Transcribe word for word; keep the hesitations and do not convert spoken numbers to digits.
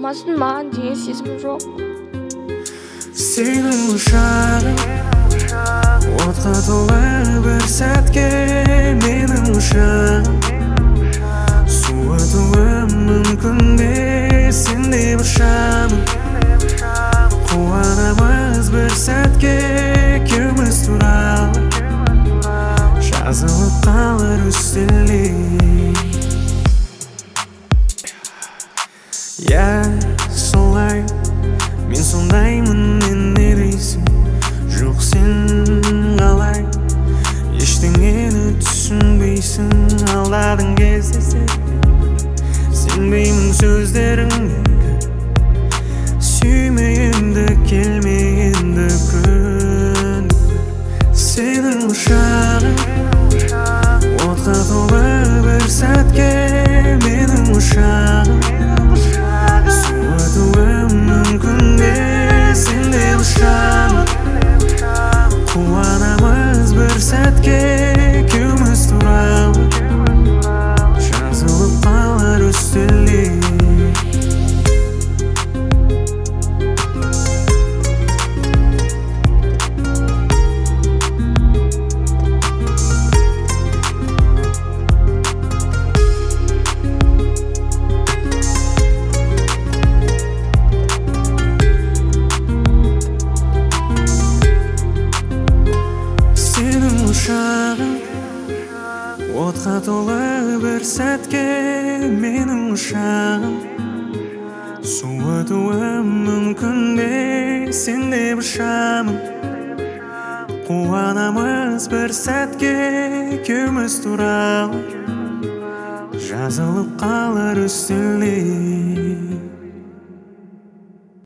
болмасын, маған деген сезім жоқ. Сенің құшағың отқа толы бір сәтке, менің құшағым суытуы мүмкін бе, сенде бір шамым. Қуанамыз бір сәтке, екеуміз туралы жазылып қалар үстелде. Я солай, мен сондаймын, мен не дейсің? Жоқ, сен қалай, ештеңені түсінбейсің. Алдадың кезде сен, сенбеймін сөздеріңе, сүймейінді, келмейінді күн. Сенің құшағың отқа толы бір сәтке, менің құшағым суытуы мүмкін бе, сенде бір шамым. Қуанамыз бір сәтке, екеуміз туралы жазылып қалар үстелде. Отқа толы бір сәтке, менің құшағым суытуы мүмкін бе, сенде бір шамым. Қуанамыз бір сәтке, екеуміз туралы жазылып қалар үстелде.